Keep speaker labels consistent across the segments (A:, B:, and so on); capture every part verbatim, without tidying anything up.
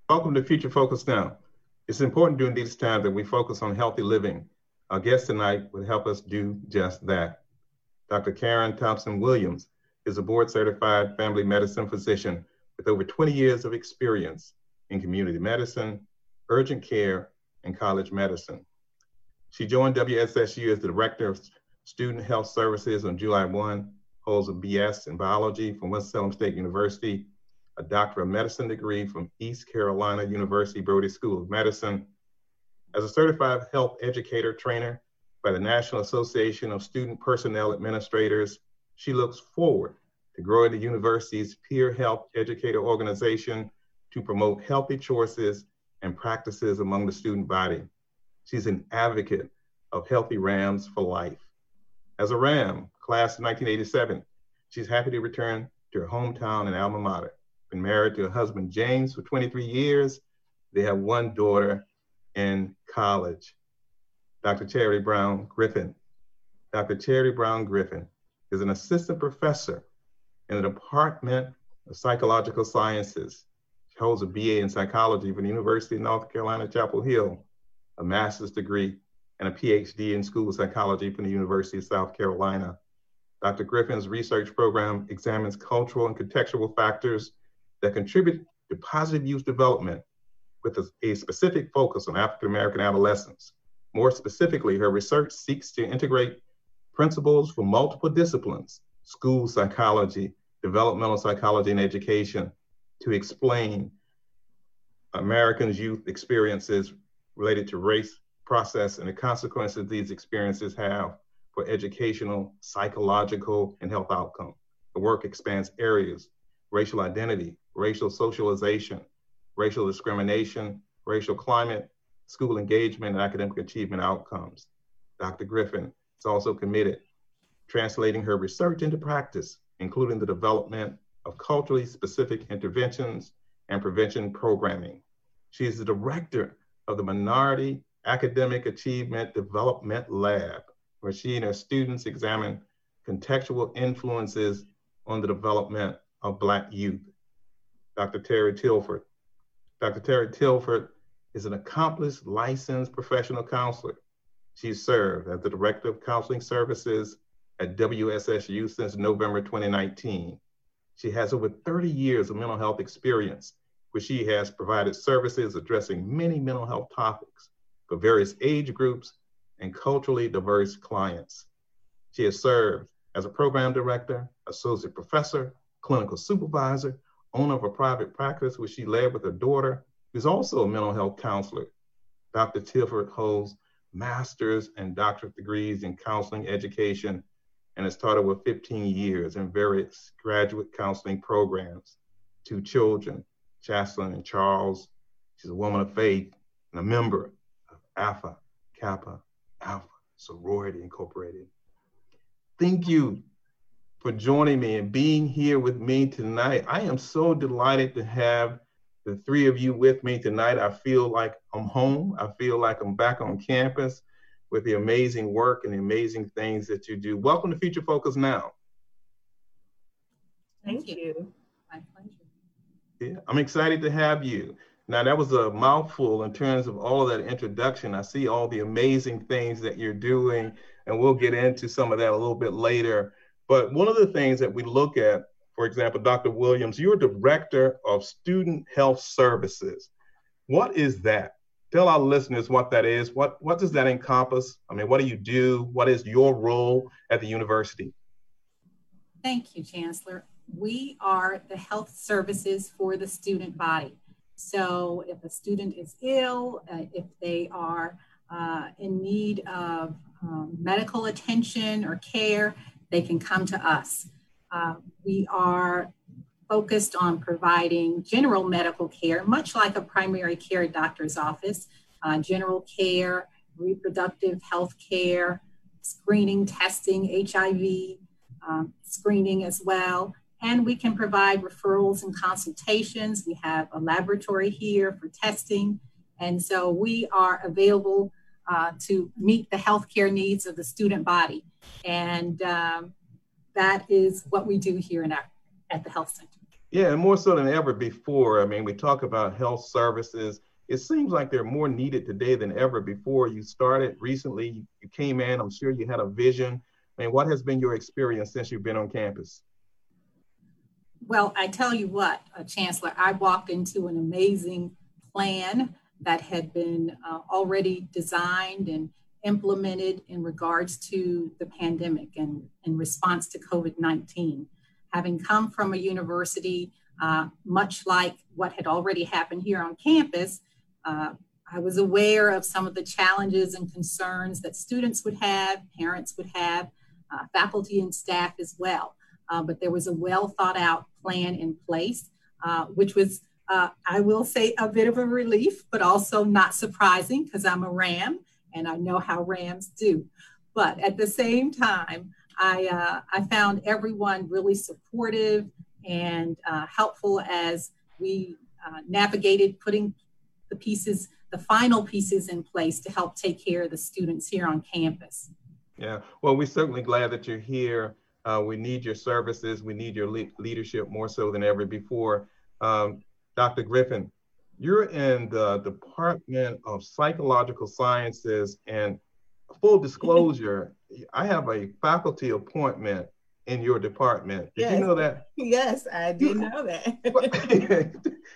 A: Welcome to Future Focus Now. It's important during these times that we focus on healthy living. Our guest tonight will help us do just that. Doctor Karen Thompson-Williams is a board-certified family medicine physician with over twenty years of experience in community medicine, urgent care, and college medicine. She joined W S S U as the Director of Student Health Services on July first, holds a B S in biology from Winston-Salem State University, a Doctor of Medicine degree from East Carolina University Brody School of Medicine. As a certified health educator trainer by the National Association of Student Personnel Administrators, she looks forward to growing the university's peer health educator organization to promote healthy choices and practices among the student body. She's an advocate of healthy Rams for life. As a Ram, class of nineteen eighty-seven, she's happy to return to her hometown and alma mater. Been married to her husband, James, for twenty-three years. They have one daughter in college. Doctor Terry Brown Griffin. Doctor Terry Brown Griffin is an assistant professor in the Department of Psychological Sciences. She holds a B A in psychology from the University of North Carolina, Chapel Hill, a master's degree, and a P H D in school of psychology from the University of South Carolina. Doctor Griffin's research program examines cultural and contextual factors that contribute to positive youth development with a, a specific focus on African-American adolescents. More specifically, her research seeks to integrate principles from multiple disciplines, school psychology, developmental psychology, and education to explain Americans' youth experiences related to race, process, and the consequences these experiences have for educational, psychological, and health outcomes. The work expands areas: racial identity, racial socialization, racial discrimination, racial climate, school engagement, and academic achievement outcomes. Doctor Griffin is also committed to translating her research into practice, including the development of culturally specific interventions and prevention programming. She is the director of the Minority Academic Achievement Development Lab, where she and her students examine contextual influences on the development of Black youth. Doctor Terry Tilford. Doctor Terry Tilford is an accomplished licensed professional counselor. She served as the Director of Counseling Services at W S S U since November twenty nineteen. She has over thirty years of mental health experience, where she has provided services addressing many mental health topics for various age groups and culturally diverse clients. She has served as a program director, associate professor, clinical supervisor, owner of a private practice which she led with her daughter, who's also a mental health counselor. Doctor Tilford holds master's and doctorate degrees in counseling education and has taught over fifteen years in various graduate counseling programs. Two children, Jocelyn and Charles. She's a woman of faith and a member of Alpha Kappa Alpha Sorority Incorporated. Thank you for joining me and being here with me tonight. I am so delighted to have the three of you with me tonight. I feel like I'm home. I feel like I'm back on campus with the amazing work and the amazing things that you do. Welcome to Future Focus Now.
B: Thank you. My pleasure.
A: Yeah, I'm excited to have you. Now, that was a mouthful in terms of all of that introduction. I see all the amazing things that you're doing, and we'll get into some of that a little bit later. But one of the things that we look at, for example, Doctor Williams, you're Director of Student Health Services. What is that? Tell our listeners what that is. What, what does that encompass? I mean, what do you do? What is your role at the university?
B: Thank you, Chancellor. We are the health services for the student body. So if a student is ill, uh, if they are uh, in need of um, medical attention or care, they can come to us. Uh, we are focused on providing general medical care, much like a primary care doctor's office, uh, general care, reproductive health care, screening, testing, H I V um, screening as well. And we can provide referrals and consultations. We have a laboratory here for testing. And so we are available uh, to meet the healthcare needs of the student body. And um, that is what we do here in our, at the Health Center.
A: Yeah, and more so than ever before. I mean, we talk about health services. It seems like they're more needed today than ever before. You started recently, you came in, I'm sure you had a vision. I mean, what has been your experience since you've been on campus?
B: Well, I tell you what, uh, Chancellor, I walked into an amazing plan that had been uh, already designed and implemented in regards to the pandemic and in response to COVID nineteen. Having come from a university, uh, much like what had already happened here on campus, uh, I was aware of some of the challenges and concerns that students would have, parents would have, uh, faculty and staff as well. Uh, but there was a well thought out plan in place, uh, which was, uh, I will say, a bit of a relief, but also not surprising because I'm a Ram and I know how Rams do. But at the same time, I, uh, I found everyone really supportive and uh, helpful as we uh, navigated putting the pieces, the final pieces in place to help take care of the students here on campus.
A: Yeah, well, we're certainly glad that you're here. Uh, we need your services. We need your le leadership more so than ever before. Um, Doctor Griffin, you're in the Department of Psychological Sciences, and full disclosure, I have a faculty appointment in your department. Did
C: yes.
A: you know that?
C: Yes, I did know that.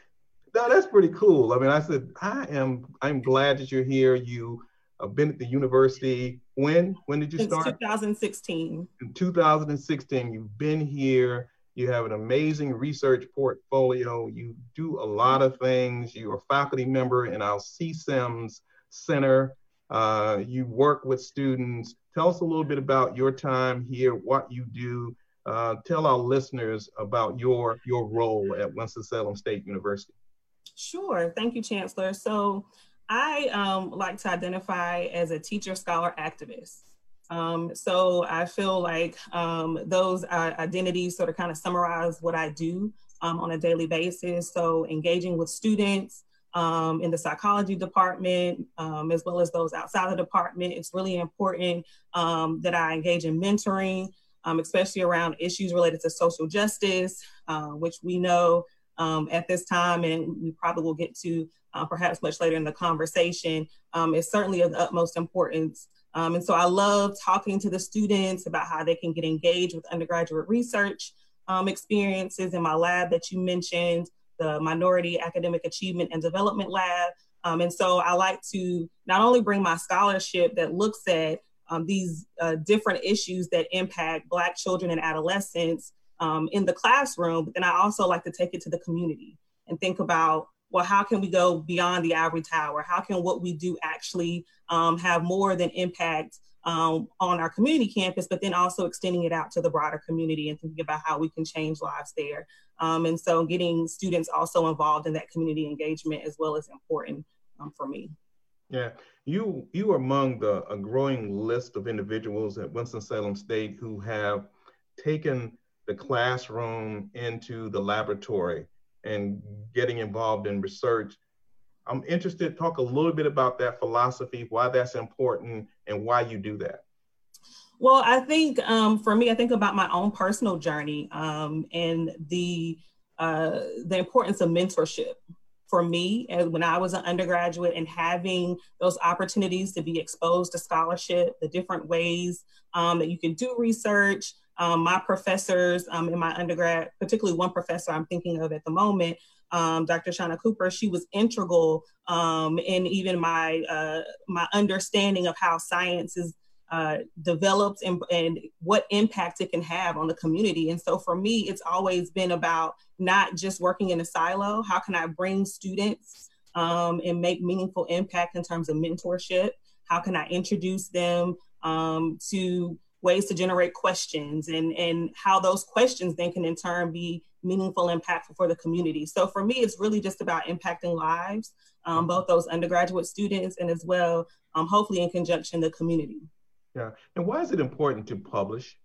A: No, that's pretty cool. I mean, I said, I am, I'm glad that you're here. You have been at the university. When? When did you
C: Since
A: start?
C: two thousand sixteen.
A: In two thousand sixteen, you've been here. You have an amazing research portfolio. You do a lot of things. You're a faculty member in our C SIMS Center. Uh, you work with students. Tell us a little bit about your time here, what you do. Uh, tell our listeners about your, your role at Winston-Salem State University.
C: Sure. Thank you, Chancellor. So I um, like to identify as a teacher, scholar, activist. Um, so I feel like um, those uh, identities sort of kind of summarize what I do um, on a daily basis. So engaging with students um, in the psychology department, um, as well as those outside the department, it's really important um, that I engage in mentoring, um, especially around issues related to social justice, uh, which we know um, at this time, and we probably will get to uh, perhaps much later in the conversation, um, is certainly of the utmost importance. Um, and so I love talking to the students about how they can get engaged with undergraduate research um, experiences in my lab that you mentioned, the Minority Academic Achievement and Development Lab. Um, and so I like to not only bring my scholarship that looks at um, these uh, different issues that impact Black children and adolescents um, in the classroom, but then I also like to take it to the community and think about, well, how can we go beyond the ivory tower? How can what we do actually um, have more than impact um, on our community campus, but then also extending it out to the broader community and thinking about how we can change lives there. Um, and so getting students also involved in that community engagement as well is important um, for me.
A: Yeah, you, you are among the a growing list of individuals at Winston-Salem State who have taken the classroom into the laboratory and getting involved in research. I'm interested, talk a little bit about that philosophy, why that's important and why you do that.
C: Well, I think um, for me, I think about my own personal journey um, and the, uh, the importance of mentorship for me as when I was an undergraduate and having those opportunities to be exposed to scholarship, the different ways um, that you can do research. Um, my professors um, in my undergrad, particularly one professor I'm thinking of at the moment, um, Doctor Shauna Cooper, she was integral um, in even my, uh, my understanding of how science is uh, developed and, and what impact it can have on the community. And so for me, it's always been about not just working in a silo. How can I bring students um, and make meaningful impact in terms of mentorship? How can I introduce them um, to ways to generate questions and, and how those questions then can in turn be meaningful, impactful for the community. So for me, it's really just about impacting lives, um, both those undergraduate students and as well, um, hopefully in conjunction, the community.
A: Yeah, and why is it important to publish?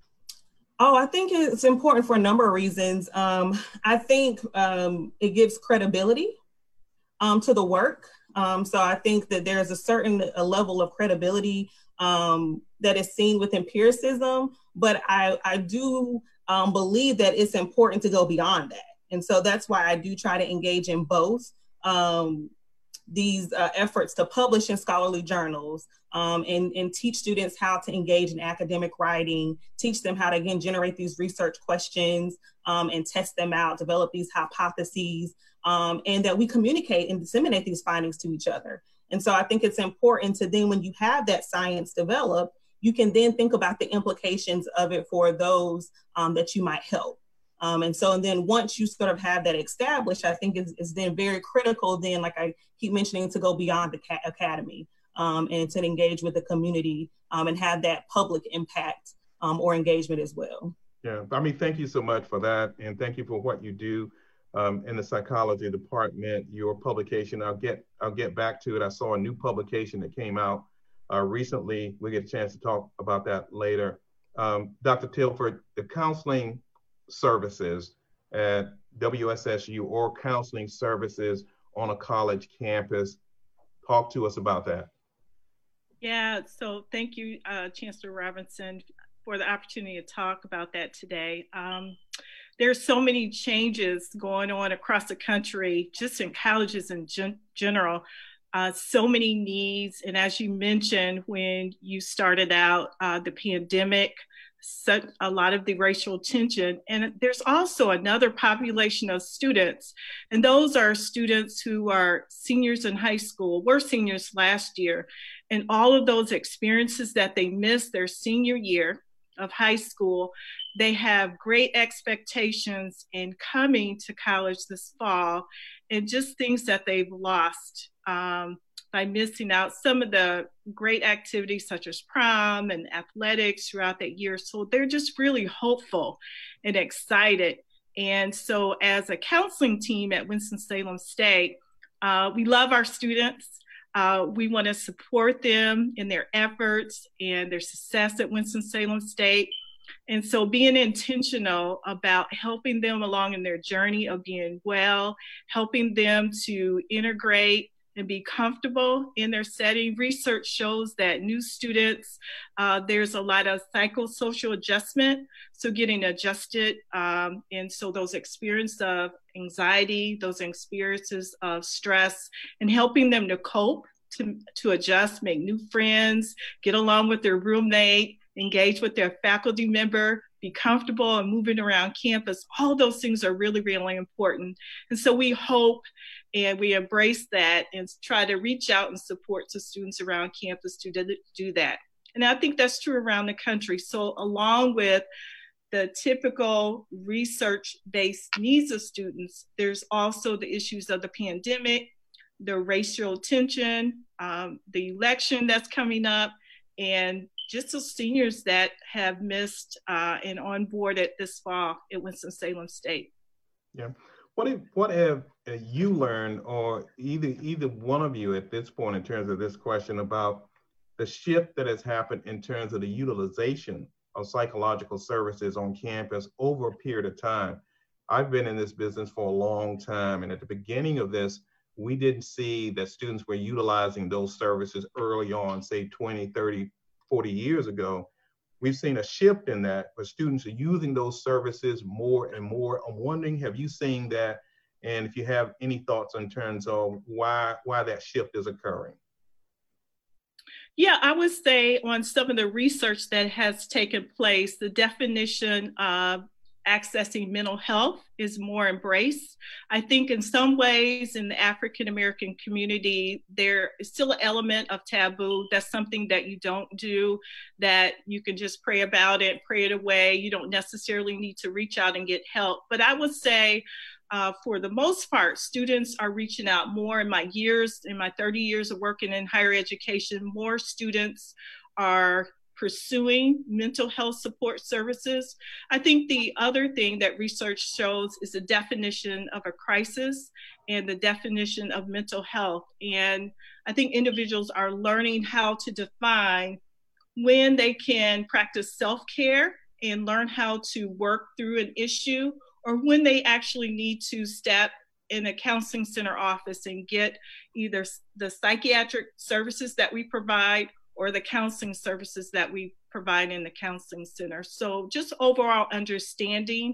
C: Oh, I think it's important for a number of reasons. Um, I think um, it gives credibility um, to the work. Um, so I think that there's a certain a level of credibility um, that is seen with empiricism, but I, I do um, believe that it's important to go beyond that And so that's why I do try to engage in both um, these uh, efforts to publish in scholarly journals um, and, and teach students how to engage in academic writing, teach them how to, again, generate these research questions um, and test them out, develop these hypotheses, um, and that we communicate and disseminate these findings to each other. And so I think it's important to then, when you have that science developed, you can then think about the implications of it for those um, that you might help. Um, and so, and then once you sort of have that established, I think it's, it's then very critical then, like I keep mentioning, to go beyond the ca- academy um, and to engage with the community um, and have that public impact um, or engagement as well.
A: Yeah, I mean, thank you so much for that. And thank you for what you do um, in the psychology department, your publication. I'll get, I'll get back to it. I saw a new publication that came out uh, recently. We'll get a chance to talk about that later. Um, Doctor Tilford, the counseling services at W S S U or counseling services on a college campus. Talk to us about that.
D: Yeah, so thank you, uh, Chancellor Robinson, for the opportunity to talk about that today. Um, there's so many changes going on across the country, just in colleges in gen- general, uh, so many needs. And as you mentioned, when you started out uh, the pandemic, such a lot of the racial tension. And there's also another population of students, and those are students who are seniors in high school, were seniors last year, and all of those experiences that they missed their senior year of high school, they have great expectations in coming to college this fall, and just things that they've lost um, by missing out some of the great activities such as prom and athletics throughout that year. So they're just really hopeful and excited. And so as a counseling team at Winston-Salem State, uh, we love our students. Uh, we want to support them in their efforts and their success at Winston-Salem State. And so being intentional about helping them along in their journey of being well, helping them to integrate and be comfortable in their setting. Research shows that new students, uh, there's a lot of psychosocial adjustment, so getting adjusted. Um, and so those experiences of anxiety, those experiences of stress, and helping them to cope, to, to adjust, make new friends, get along with their roommate, engage with their faculty member, be comfortable and moving around campus. All those things are really, really important. And so we hope and we embrace that and try to reach out and support to students around campus to do that. And I think that's true around the country. So along with the typical research-based needs of students, there's also the issues of the pandemic, the racial tension, um, the election that's coming up, and just the seniors that have missed uh, and onboarded this fall at Winston-Salem State.
A: Yeah. What have, what have you learned, or either either one of you at this point, in terms of this question about the shift that has happened in terms of the utilization of psychological services on campus over a period of time? I've been in this business for a long time, and at the beginning of this, we didn't see that students were utilizing those services early on, say twenty, thirty, forty years ago. We've seen a shift in that, where students are using those services more and more. I'm wondering, have you seen that? And if you have any thoughts in terms of why, why that shift is occurring?
D: Yeah, I would say on some of the research that has taken place, the definition of accessing mental health is more embraced. I think in some ways in the African-American community, there is still an element of taboo. That's something that you don't do, that you can just pray about it, pray it away. You don't necessarily need to reach out and get help. But I would say uh, for the most part, students are reaching out more. In my years, in my thirty years of working in higher education, more students are pursuing mental health support services. I think the other thing that research shows is the definition of a crisis and the definition of mental health. And I think individuals are learning how to define when they can practice self-care and learn how to work through an issue, or when they actually need to step in a counseling center office and get either the psychiatric services that we provide or the counseling services that we provide in the counseling center. So just overall understanding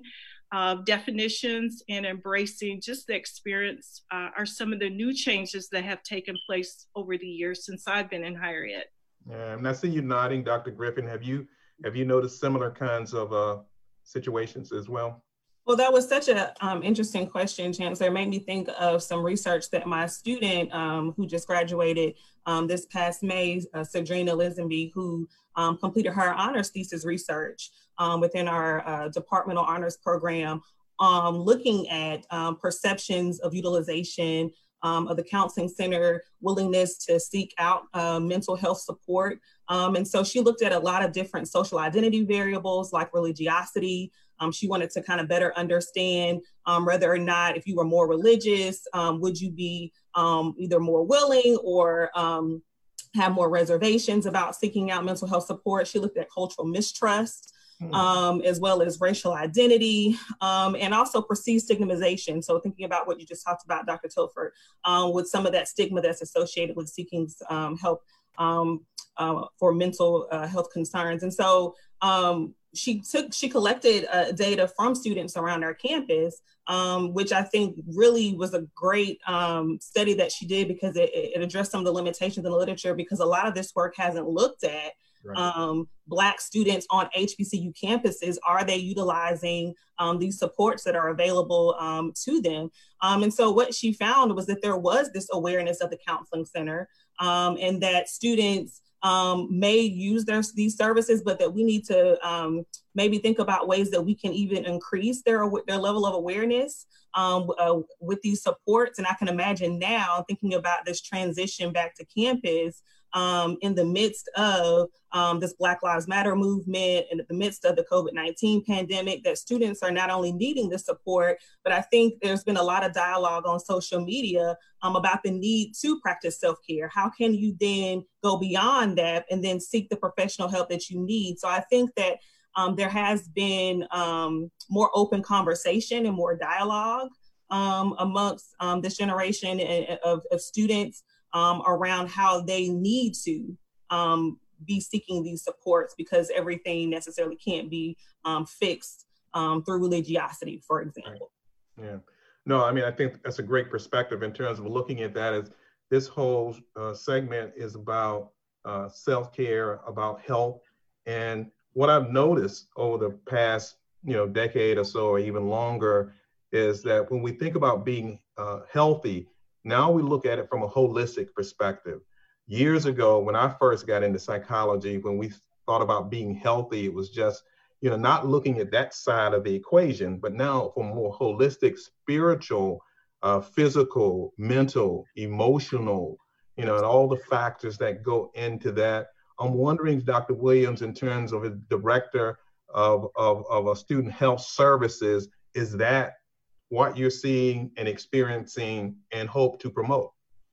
D: of definitions and embracing just the experience uh, are some of the new changes that have taken place over the years since I've been in higher ed.
A: Yeah, and I see you nodding, Doctor Griffin. Have you have you noticed similar kinds of uh, situations as well?
C: Well, that was such an um, interesting question, Chancellor. It made me think of some research that my student um, who just graduated um, this past May, uh, Sadrina Lisenby, who um, completed her honors thesis research um, within our uh, departmental honors program, um, looking at um, perceptions of utilization um, of the counseling center, willingness to seek out uh, mental health support. Um, and so she looked at a lot of different social identity variables like religiosity. Um, she wanted to kind of better understand um, whether or not if you were more religious, um, would you be um, either more willing or um, have more reservations about seeking out mental health support. She looked at cultural mistrust, um, as well as racial identity, um, and also perceived stigmatization. So thinking about what you just talked about, Doctor Tilford, um, with some of that stigma that's associated with seeking um, help um, uh, for mental uh, health concerns. And so um, she took, she collected uh, data from students around our campus, um, which I think really was a great um, study that she did because it, it addressed some of the limitations in the literature, because a lot of this work hasn't looked at Right. Um, Black students on H B C U campuses. Are they utilizing um, these supports that are available um, to them? Um, and so what she found was that there was this awareness of the counseling center, um, and that students um, may use their, these services, but that we need to um, maybe think about ways that we can even increase their, their level of awareness um, uh, with these supports. And I can imagine now thinking about this transition back to campus Um, in the midst of um, this Black Lives Matter movement and in the midst of the COVID nineteen pandemic, that students are not only needing the support, but I think there's been a lot of dialogue on social media um, about the need to practice self-care. How can you then go beyond that and then seek the professional help that you need? So I think that um, there has been um, more open conversation and more dialogue um, amongst um, this generation of, of students Um, around how they need to um, be seeking these supports, because everything necessarily can't be um, fixed um, through religiosity, for example.
A: Right. Yeah. No, I mean, I think that's a great perspective in terms of looking at that as this whole uh, segment is about uh, self-care, about health. And what I've noticed over the past, you know, decade or so, or even longer, is that when we think about being uh, healthy, now we look at it from a holistic perspective. Years ago, when I first got into psychology, when we thought about being healthy, it was just, you know, not looking at that side of the equation, but now from more holistic, spiritual, uh, physical, mental, emotional, you know, and all the factors that go into that. I'm wondering, Doctor Williams, in terms of a director of, of, of a student health services, is that what you're seeing and experiencing and hope to promote?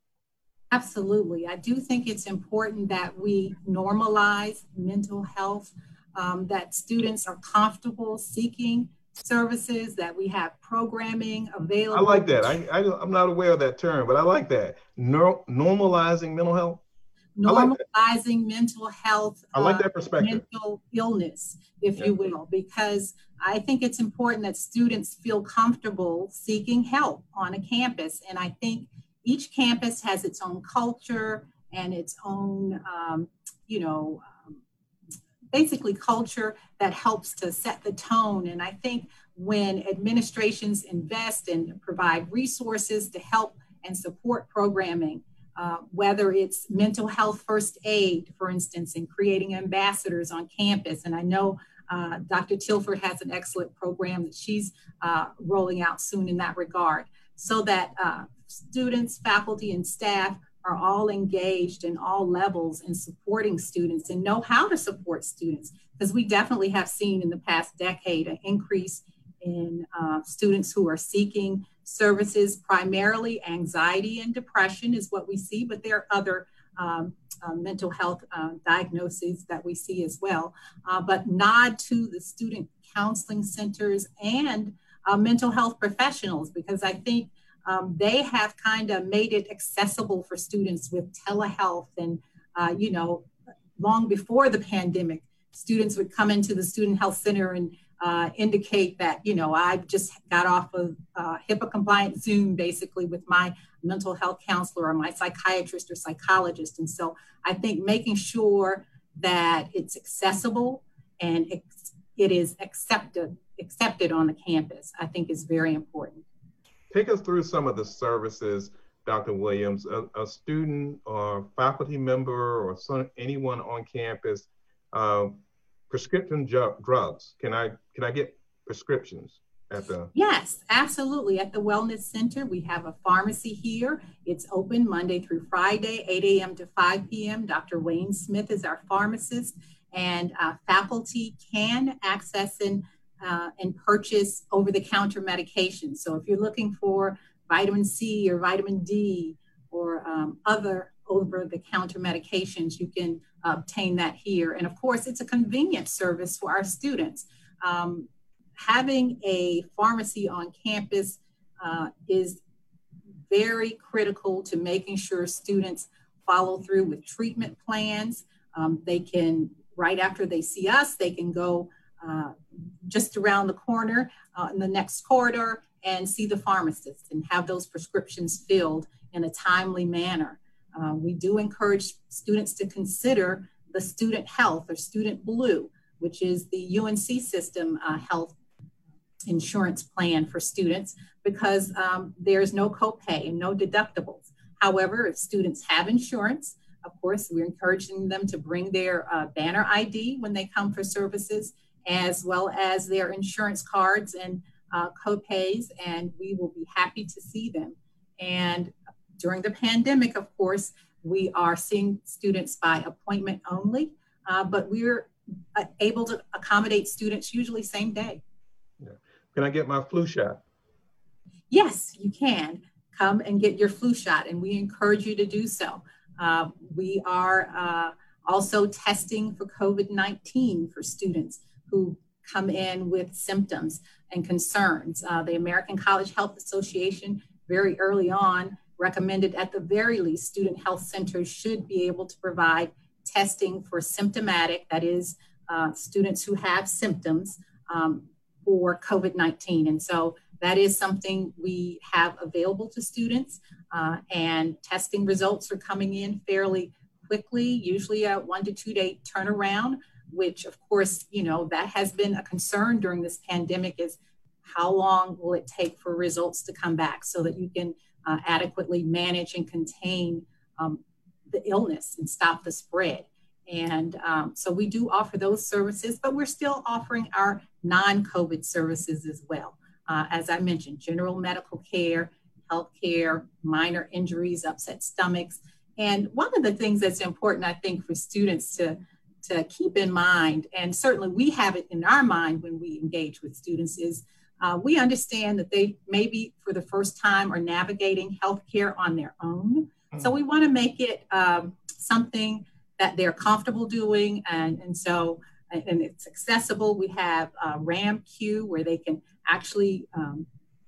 B: Absolutely. I do think it's important that we normalize mental health, um, that students are comfortable seeking services, that we have programming available.
A: I like that. I, I, I'm not aware of that term, but I like that. Nor- normalizing mental health?
B: Normalizing like mental health.
A: I like that perspective.
B: Uh, mental illness, if yeah. you will, because I think it's important that students feel comfortable seeking help on a campus. And I think each campus has its own culture and its own, um, you know, um, basically culture that helps to set the tone. And I think when administrations invest and provide resources to help and support programming, Uh, whether it's mental health first aid, for instance, and creating ambassadors on campus. And I know uh, Doctor Tilford has an excellent program that she's uh, rolling out soon in that regard, so that uh, students, faculty, and staff are all engaged in all levels in supporting students and know how to support students, because we definitely have seen in the past decade an increase in uh, students who are seeking services. Primarily anxiety and depression is what we see, but there are other um, uh, mental health uh, diagnoses that we see as well. Uh, but nod to the student counseling centers and uh, mental health professionals, because I think um, they have kind of made it accessible for students with telehealth. And, uh, you know, long before the pandemic, students would come into the student health center and uh, indicate that, you know, I just got off of uh, HIPAA compliant Zoom basically with my mental health counselor or my psychiatrist or psychologist. And so I think making sure that it's accessible and it, it is accepted, accepted on the campus, I think is very important.
A: Take us through some of the services, Doctor Williams. A, a student or faculty member or some, anyone on campus, uh, prescription drugs. Can I can I get prescriptions at the?
B: Yes, absolutely. At the Wellness Center, we have a pharmacy here. It's open Monday through Friday, eight A M to five P M Doctor Wayne Smith is our pharmacist, and uh, faculty can access and uh, and purchase over-the-counter medications. So if you're looking for vitamin C or vitamin D or um, other over-the-counter medications, you can obtain that here. And of course, it's a convenient service for our students. Um, having a pharmacy on campus uh, is very critical to making sure students follow through with treatment plans. Um, they can, right after they see us, they can go uh, just around the corner uh, in the next corridor and see the pharmacist and have those prescriptions filled in a timely manner. Uh, we do encourage students to consider the Student Health or Student Blue, which is the U N C system uh, health insurance plan for students, because um, there's no copay and no deductibles. However, if students have insurance, of course, we're encouraging them to bring their uh, banner I D when they come for services, as well as their insurance cards and uh, copays, and we will be happy to see them. And during the pandemic, of course, we are seeing students by appointment only, uh, but we're uh, able to accommodate students usually same day.
A: Yeah. Can I get my flu shot?
B: Yes, you can. Come and get your flu shot, and we encourage you to do so. Uh, we are uh, also testing for COVID nineteen for students who come in with symptoms and concerns. Uh, the American College Health Association very early on recommended at the very least student health centers should be able to provide testing for symptomatic, that is uh, students who have symptoms um, for COVID nineteen. And so that is something we have available to students, uh, and testing results are coming in fairly quickly, usually a one to two day turnaround, which of course, you know, that has been a concern during this pandemic, is how long will it take for results to come back so that you can uh, adequately manage and contain um, the illness and stop the spread. And um, so we do offer those services, but we're still offering our non-COVID services as well. Uh, as I mentioned, general medical care, healthcare, minor injuries, upset stomachs. And one of the things that's important, I think, for students to, to keep in mind, and certainly we have it in our mind when we engage with students, is uh, we understand that they maybe for the first time are navigating healthcare on their own. Mm-hmm. So we want to make it um, something that they're comfortable doing, and, and so and it's accessible. We have uh, RAMQ where they can actually um,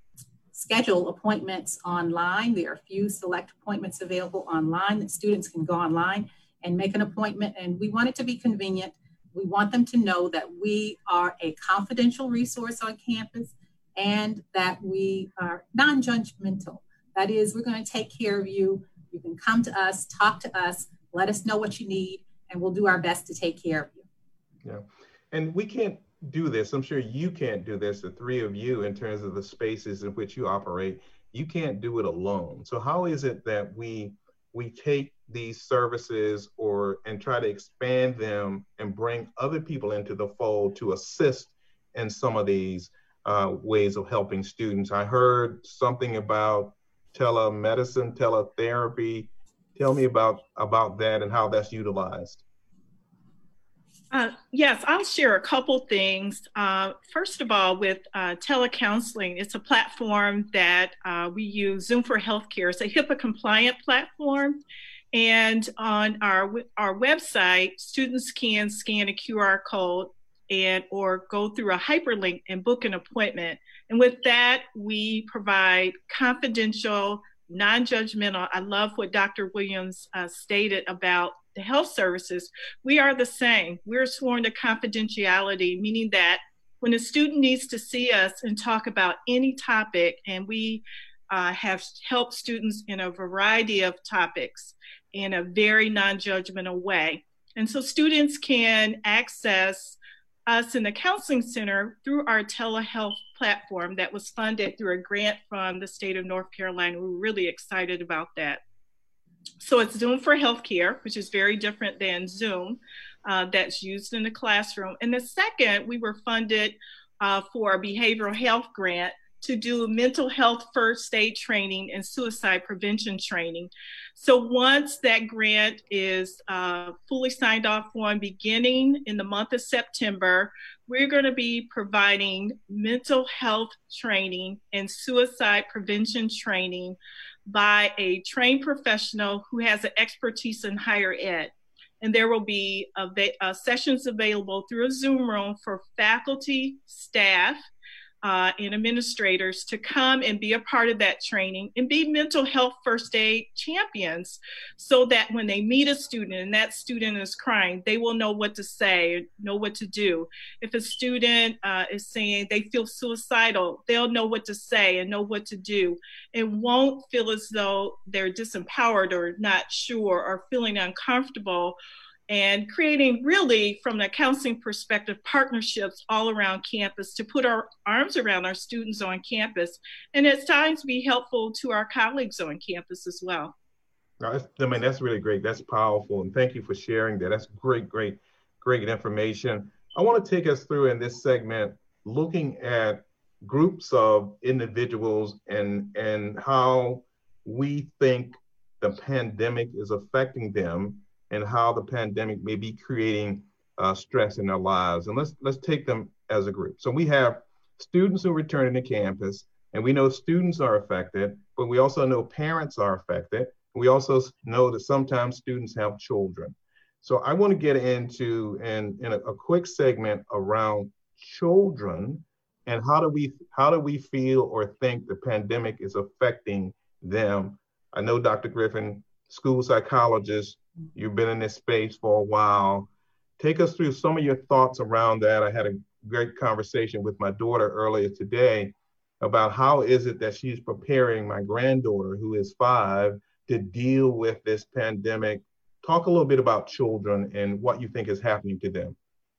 B: schedule appointments online. There are a few select appointments available online that students can go online and make an appointment, and we want it to be convenient. We want them to know that we are a confidential resource on campus and that we are non-judgmental. That is, we're going to take care of you. You can come to us, talk to us, let us know what you need, and we'll do our best to take care of you.
A: Yeah, and we can't do this. I'm sure you can't do this, the three of you, in terms of the spaces in which you operate. You can't do it alone. So how is it that we we take these services or and try to expand them and bring other people into the fold to assist in some of these uh, ways of helping students? I heard something about telemedicine, teletherapy. Tell me about, about that and how that's utilized.
D: Uh, yes, I'll share a couple things. Uh, first of all, with uh, telecounseling, it's a platform that uh, we use, Zoom for Healthcare. It's a HIPAA compliant platform. And on our, our website, students can scan a Q R code and or go through a hyperlink and book an appointment. And with that, we provide confidential, non-judgmental. I love what Doctor Williams uh, stated about the health services. We are the same. We're sworn to confidentiality, meaning that When a student needs to see us and talk about any topic, and we uh, have helped students in a variety of topics in a very non-judgmental way. And so students can access us in the Counseling Center through our telehealth platform that was funded through a grant from the state of North Carolina. We're really excited about that. So it's Zoom for Healthcare, which is very different than Zoom, uh, that's used in the classroom. And the second, we were funded uh, for a behavioral health grant to do mental health first aid training and suicide prevention training. So once that grant is uh, fully signed off on, beginning in the month of September, we're going to be providing mental health training and suicide prevention training by a trained professional who has an expertise in higher ed. And there will be uh, uh, sessions available through a Zoom room for faculty, staff, Uh, and administrators to come and be a part of that training and be mental health first aid champions, so that when they meet a student and that student is crying, they will know what to say, know what to do. If a student uh, is saying they feel suicidal, they'll know what to say and know what to do, and won't feel as though they're disempowered or not sure or feeling uncomfortable. And creating, really, from the counseling perspective, partnerships all around campus to put our arms around our students on campus, and at times be helpful to our colleagues on campus as well.
A: No, that's, I mean, that's really great. That's powerful. And thank you for sharing that. That's great, great, great information. I want to take us through in this segment, looking at groups of individuals and, and how we think the pandemic is affecting them, and how the pandemic may be creating uh, stress in their lives. And let's let's take them as a group. So we have students who are returning to campus, and we know students are affected, but we also know parents are affected. We also know that sometimes students have children. So I want to get into in, in a, a quick segment around children and how do we how do we feel or think the pandemic is affecting them. I know Doctor Griffin, school psychologist, you've been in this space for a while. Take us through some of your thoughts around that. I had a great conversation with my daughter earlier today about how is it that she's preparing my granddaughter, who is five, to deal with this pandemic. Talk a little bit about children and what you think is happening to them.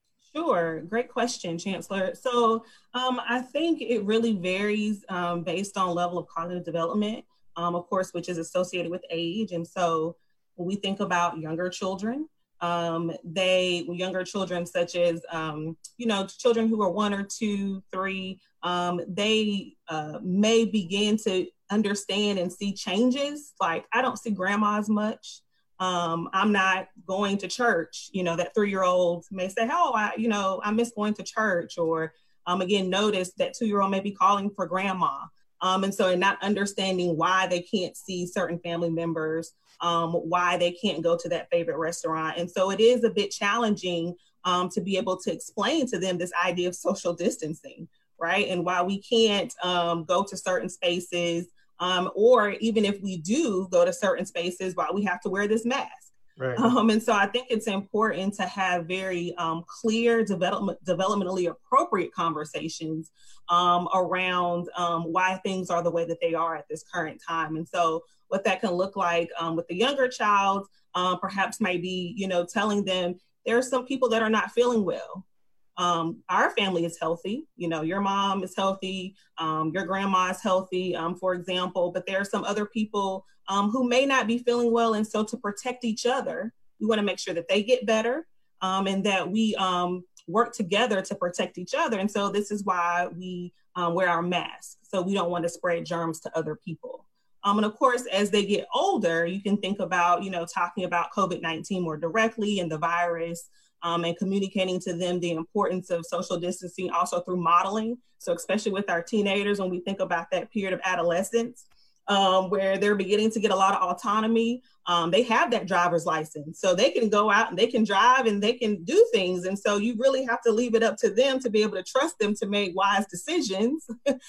C: Sure, great question, Chancellor. So um, I think it really varies um, based on level of cognitive development, um, of course, which is associated with age. And so when we think about younger children, um, they, younger children such as, um, you know, children who are one or two, three, um, they uh, may begin to understand and see changes. Like, I don't see grandma as much. Um, I'm not going to church. You know, that three-year-old may say, oh, I, you know, I miss going to church. Or um, again, notice that two-year-old may be calling for grandma. Um, and so and not understanding why they can't see certain family members, um, why they can't go to that favorite restaurant. And so it is a bit challenging um, to be able to explain to them this idea of social distancing, right? And why we can't um, go to certain spaces, um, or even if we do go to certain spaces, why we have to wear this mask. Right. Um, and so I think it's important to have very um, clear, development, developmentally appropriate conversations um, around um, why things are the way that they are at this current time. And so what that can look like um, with the younger child, um, perhaps might be, you know, telling them there are some people that are not feeling well. Um, our family is healthy, you know, your mom is healthy, um, your grandma is healthy, um, for example, but there are some other people um, who may not be feeling well. And so to protect each other, we want to make sure that they get better um, and that we um, work together to protect each other. And so this is why we um, wear our masks. So we don't want to spread germs to other people. Um, and of course, as they get older, you can think about, you know, talking about COVID nineteen more directly and the virus. Um, and communicating to them the importance of social distancing also through modeling. So especially with our teenagers, when we think about that period of adolescence, um, where they're beginning to get a lot of autonomy, um, they have that driver's license. So they can go out and they can drive and they can do things. And so you really have to leave it up to them to be able to trust them to make wise decisions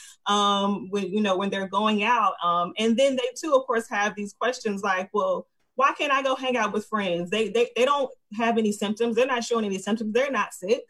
C: um, when, you know, when they're going out. Um, and then they too, of course, have these questions like, well, why can't I go hang out with friends? They, they they don't have any symptoms. They're not showing any symptoms. They're not sick.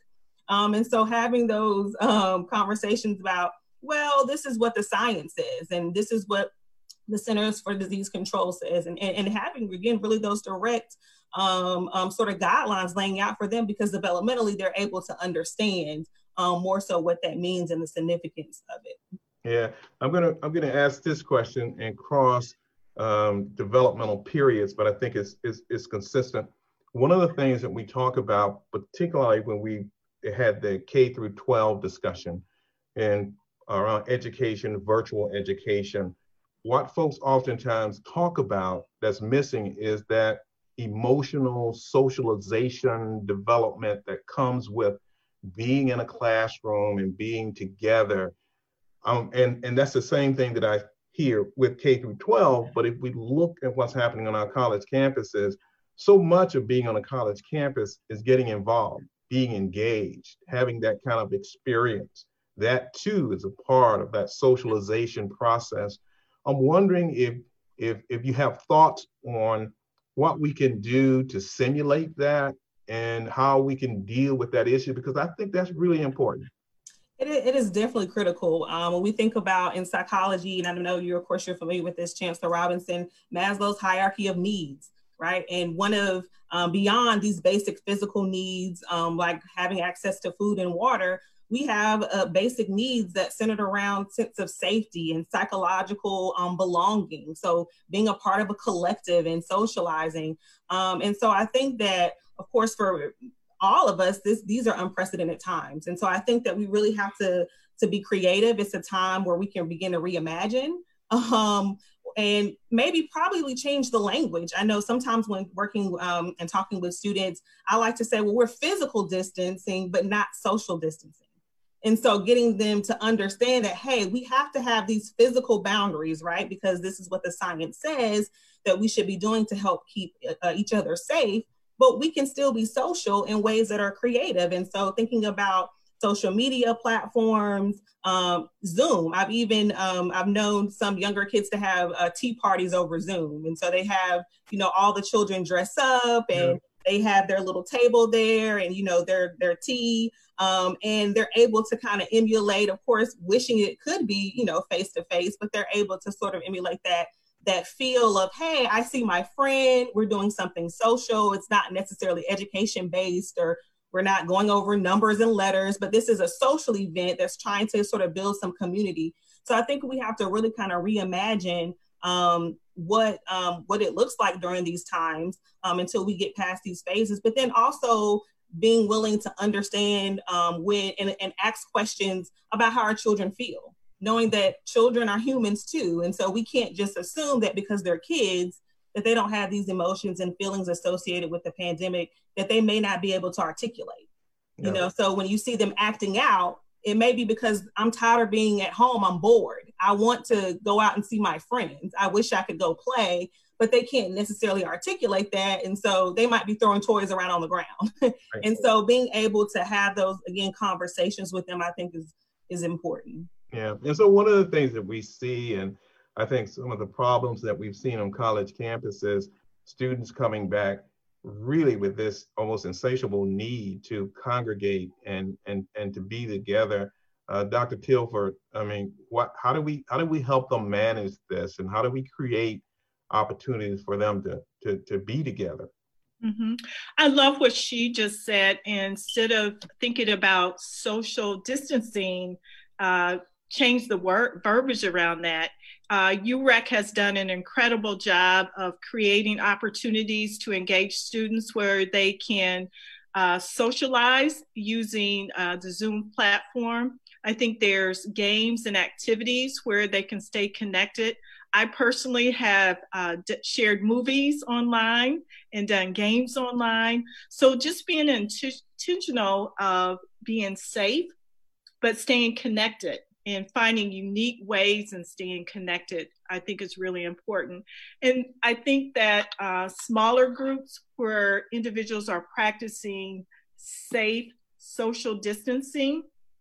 C: Um, and so having those um, conversations about, well, this is what the science says, and this is what the Centers for Disease Control says, and, and, and having, again, really those direct um, um, sort of guidelines laying out for them, because developmentally they're able to understand um, more so what that means and the significance of it.
A: Yeah, I'm gonna I'm gonna ask this question and cross um, developmental periods, but I think it's, it's it's consistent. One of the things that we talk about, particularly when we had the K through twelve discussion and around education, virtual education, what folks oftentimes talk about that's missing is that emotional socialization development that comes with being in a classroom and being together. Um, and, and that's the same thing that I hear with K through twelve, but if we look at what's happening on our college campuses, so much of being on a college campus is getting involved, being engaged, having that kind of experience. That too is a part of that socialization process. I'm wondering if, if, if you have thoughts on what we can do to simulate that and how we can deal with that issue, because I think that's really important.
C: It, it is definitely critical. Um, when we think about in psychology, and I know you, of course, you're familiar with this, Chancellor Robinson, Maslow's hierarchy of needs, right? And one of, um, beyond these basic physical needs, um, like having access to food and water, we have uh, basic needs that centered around sense of safety and psychological um, belonging. So being a part of a collective and socializing. Um, and so I think that, of course, for all of us, this, these are unprecedented times. And so I think that we really have to, to be creative. It's a time where we can begin to reimagine um, and maybe probably change the language. I know sometimes when working um, and talking with students, I like to say, well, we're physical distancing, but not social distancing. And so getting them to understand that, hey, we have to have these physical boundaries, right? Because this is what the science says that we should be doing to help keep uh, each other safe, but we can still be social in ways that are creative. And so thinking about social media platforms, um, Zoom, I've even, um, I've known some younger kids to have uh, tea parties over Zoom. And so they have, you know, all the children dress up and yeah. They have their little table there and, you know, their, their tea. Um, and they're able to kind of emulate, of course, wishing it could be, you know, face to face, but they're able to sort of emulate that, that feel of, hey, I see my friend, we're doing something social. It's not necessarily education based, or we're not going over numbers and letters, but this is a social event that's trying to sort of build some community. So I think we have to really kind of reimagine um, what um, what it looks like during these times um, until we get past these phases, but then also being willing to understand um, when and, and ask questions about how our children feel, knowing that children are humans too. And so we can't just assume that because they're kids, that they don't have these emotions and feelings associated with the pandemic that they may not be able to articulate. Yeah. You know, so when you see them acting out, it may be because I'm tired of being at home, I'm bored. I want to go out and see my friends. I wish I could go play, but they can't necessarily articulate that. And so they might be throwing toys around on the ground. Right. And so being able to have those, again, conversations with them, I think is, is important.
A: Yeah, and so one of the things that we see, and I think some of the problems that we've seen on college campuses, students coming back really with this almost insatiable need to congregate and and and to be together. Uh, Doctor Tilford, I mean, what? How do we how do we help them manage this, and how do we create opportunities for them to to to be together?
D: Mm-hmm. I love what she just said. Instead of thinking about social distancing, uh, change the word verbiage around that. Uh, U R E C has done an incredible job of creating opportunities to engage students where they can uh, socialize using uh, the Zoom platform. I think there's games and activities where they can stay connected. I personally have uh, d- shared movies online and done games online. So just being int- intentional of being safe, but staying connected and finding unique ways and staying connected, I think is really important. And I think that uh, smaller groups where individuals are practicing safe social distancing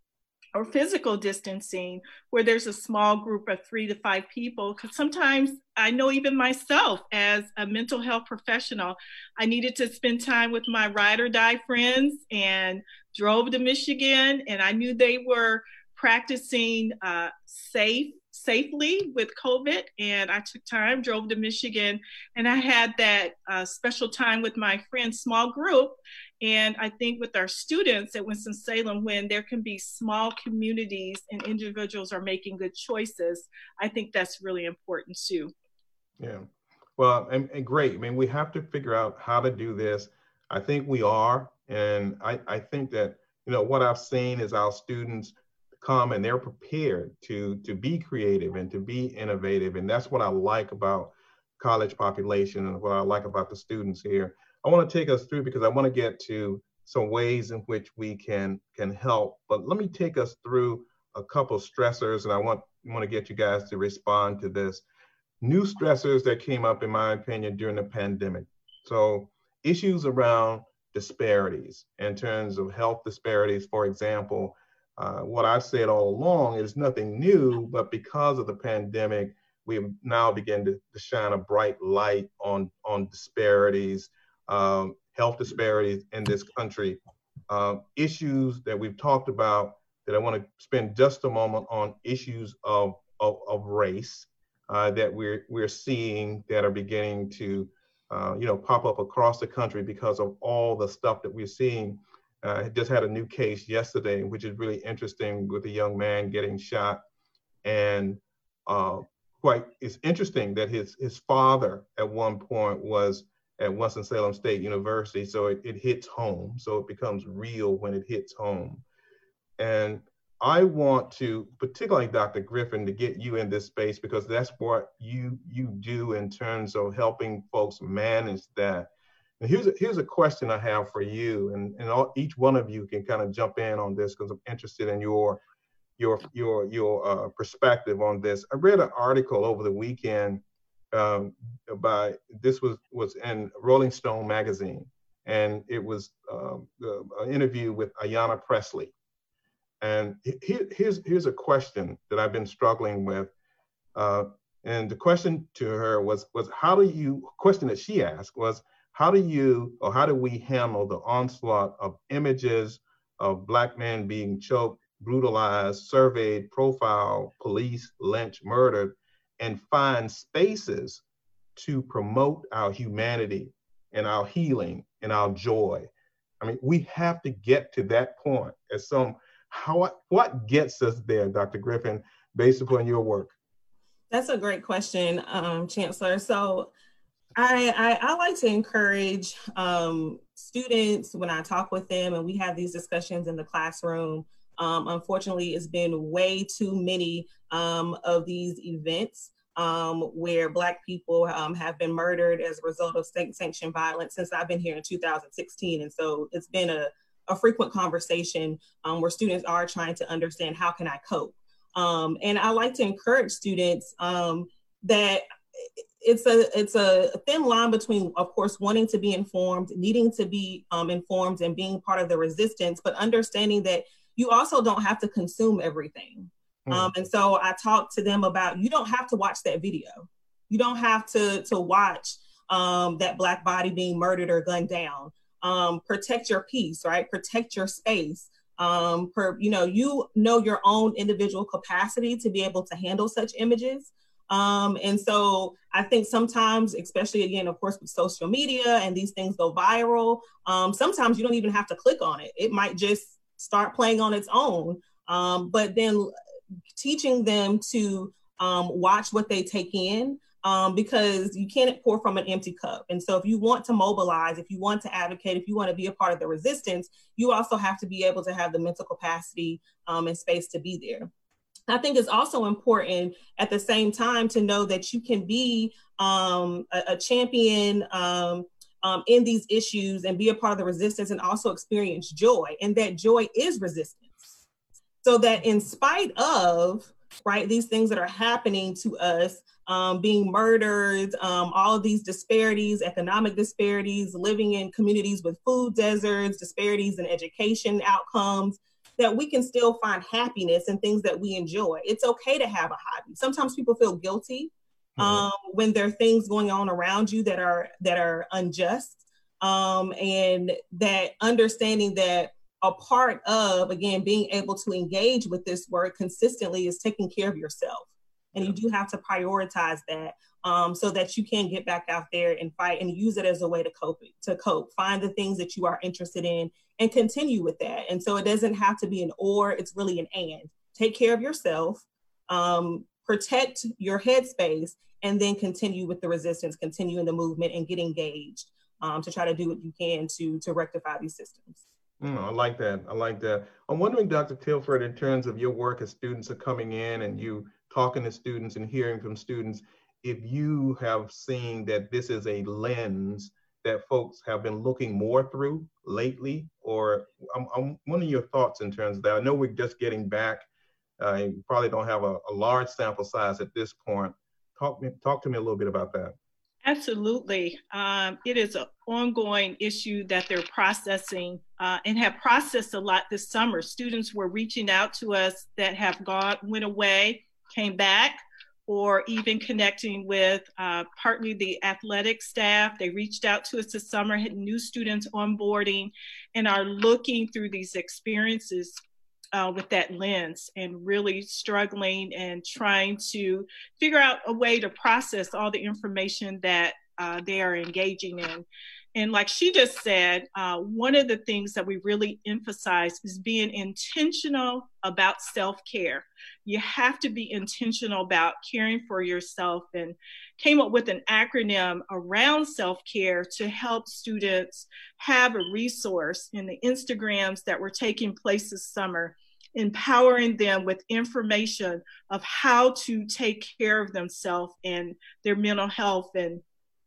D: or physical distancing, where there's a small group of three to five people. Because sometimes I know even myself as a mental health professional, I needed to spend time with my ride or die friends and drove to Michigan, and I knew they were practicing uh, safe safely with COVID, and I took time, drove to Michigan, and I had that uh, special time with my friends, small group. And I think with our students at Winston-Salem, when there can be small communities and individuals are making good choices, I think that's really important too.
A: Yeah, well, and, and great. I mean, we have to figure out how to do this. I think we are, and I, I think that, you know, what I've seen is our students come and they're prepared to to be creative and to be innovative, and that's what I like about college population and what I like about the students here. I want to take us through, because I want to get to some ways in which we can can help, but let me take us through a couple stressors, and I want want to get you guys to respond to this. New stressors that came up, in my opinion, during the pandemic. So issues around disparities in terms of health disparities, for example. Uh, what I've said all along is nothing new, but because of the pandemic, we've now begun to, to shine a bright light on, on disparities, um, health disparities in this country. Uh, issues that we've talked about that I want to spend just a moment on, issues of, of, of race uh, that we're, we're seeing that are beginning to uh, you know, pop up across the country because of all the stuff that we're seeing. I uh, just had a new case yesterday, which is really interesting, with a young man getting shot. And uh, quite, it's interesting that his his father at one point was at Winston-Salem State University. So it, it hits home. So it becomes real when it hits home. And I want to, particularly Doctor Griffin, to get you in this space, because that's what you you do in terms of helping folks manage that. And here's a, here's a question I have for you, and, and all, each one of you can kind of jump in on this, because I'm interested in your your your your uh, perspective on this. I read an article over the weekend um, by this was was in Rolling Stone magazine, and it was um, an interview with Ayanna Pressley. And here, here's here's a question that I've been struggling with, uh, and the question to her was was how do you question that she asked was. How do you, or how do we handle the onslaught of images of Black men being choked, brutalized, surveyed, profiled, policed, lynched, murdered, and find spaces to promote our humanity and our healing and our joy? I mean, we have to get to that point. As some, how, what gets us there, Doctor Griffin, based upon your work?
C: That's a great question, um, Chancellor. So. I, I, I like to encourage um, students when I talk with them and we have these discussions in the classroom. Um, unfortunately, it's been way too many um, of these events um, where Black people um, have been murdered as a result of state-sanctioned violence since I've been here in two thousand sixteen. And so it's been a, a frequent conversation um, where students are trying to understand, how can I cope? Um, and I like to encourage students um, that It's a it's a thin line between, of course, wanting to be informed, needing to be um, informed and being part of the resistance, but understanding that you also don't have to consume everything. Mm. Um, and so I talk to them about, you don't have to watch that video. You don't have to, to watch um, that Black body being murdered or gunned down. Um, protect your peace, right? Protect your space. Um, per, you know, you know your own individual capacity to be able to handle such images. Um, and so I think sometimes, especially again, of course, with social media and these things go viral, um, sometimes you don't even have to click on it. It might just start playing on its own. Um, but then teaching them to um, watch what they take in, um, because you can't pour from an empty cup. And so if you want to mobilize, if you want to advocate, if you want to be a part of the resistance, you also have to be able to have the mental capacity um, and space to be there. I think it's also important at the same time to know that you can be um, a, a champion um, um, in these issues and be a part of the resistance and also experience joy. And that joy is resistance. So that in spite of, right, these things that are happening to us, um, being murdered, um, all of these disparities, economic disparities, living in communities with food deserts, disparities in education outcomes, that we can still find happiness in things that we enjoy. It's okay to have a hobby. Sometimes people feel guilty um, mm-hmm. when there are things going on around you that are that are unjust, um, and that understanding that a part of, again, being able to engage with this work consistently is taking care of yourself. And you do have to prioritize that um, so that you can get back out there and fight and use it as a way to cope, to cope. Find the things that you are interested in and continue with that. And so it doesn't have to be an or, it's really an and. Take care of yourself, um, protect your headspace, and then continue with the resistance, continue in the movement and get engaged um, to try to do what you can to, to rectify these systems.
A: Mm, I like that. I like that. I'm wondering, Doctor Tilford, in terms of your work as students are coming in and you talking to students and hearing from students, if you have seen that this is a lens that folks have been looking more through lately, or I'm, I'm wondering your thoughts in terms of that. I know we're just getting back. Uh, you probably don't have a, a large sample size at this point. Talk, me, talk to me a little bit about that.
D: Absolutely. Um, it is an ongoing issue that they're processing uh, and have processed a lot this summer. Students were reaching out to us that have gone, went away, came back, or even connecting with uh, partly the athletic staff. They reached out to us this summer, had new students onboarding, and are looking through these experiences uh, with that lens and really struggling and trying to figure out a way to process all the information that uh, they are engaging in. And like she just said, uh, one of the things that we really emphasize is being intentional about self-care. You have to be intentional about caring for yourself, and came up with an acronym around self-care to help students have a resource in the Instagrams that were taking place this summer, empowering them with information of how to take care of themselves and their mental health, and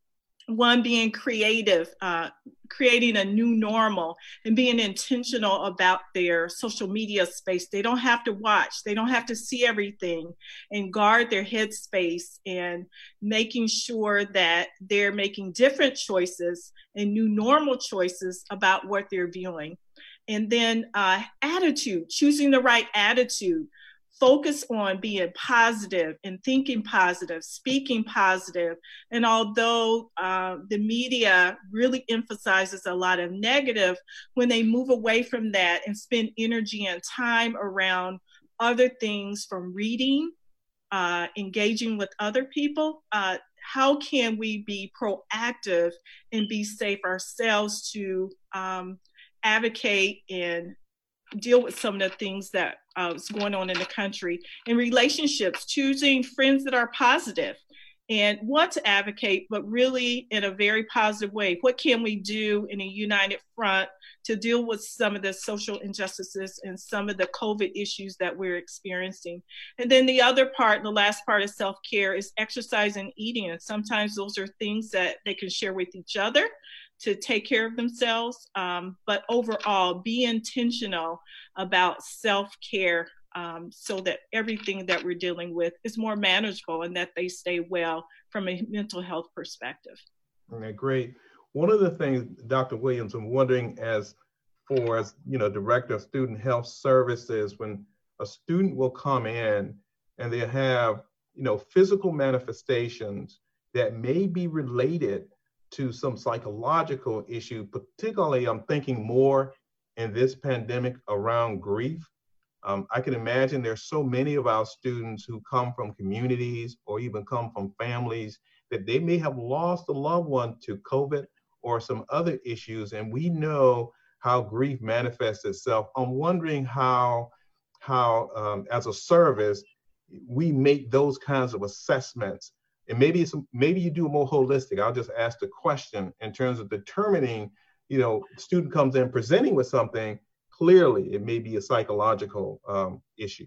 D: one being creative, uh, creating a new normal and being intentional about their social media space. They don't have to watch, they don't have to see everything, and guard their headspace and making sure that they're making different choices and new normal choices about what they're viewing. And then uh, attitude, choosing the right attitude. Focus on being positive and thinking positive, speaking positive. And although uh, the media really emphasizes a lot of negative, when they move away from that and spend energy and time around other things, from reading, uh, engaging with other people, uh, how can we be proactive and be safe ourselves to um, advocate and deal with some of the things that uh, is going on in the country. In relationships, choosing friends that are positive and want to advocate, but really in a very positive way. What can we do in a united front to deal with some of the social injustices and some of the COVID issues that we're experiencing? And then the other part, the last part of self-care, is exercise and eating. And sometimes those are things that they can share with each other to take care of themselves, um, but overall be intentional about self-care um, so that everything that we're dealing with is more manageable and that they stay well from a mental health perspective.
A: Okay, great. One of the things, Doctor Williams, I'm wondering, as for as you know, Director of Student Health Services, when a student will come in and they have you know physical manifestations that may be related to some psychological issue, particularly I'm thinking more in this pandemic around grief. Um, I can imagine there's so many of our students who come from communities or even come from families that they may have lost a loved one to COVID or some other issues, and we know how grief manifests itself. I'm wondering how, how um, as a service, we make those kinds of assessments. And maybe it's, maybe you do more holistic. I'll just ask the question in terms of determining, you know, student comes in presenting with something, clearly it may be a psychological um, issue.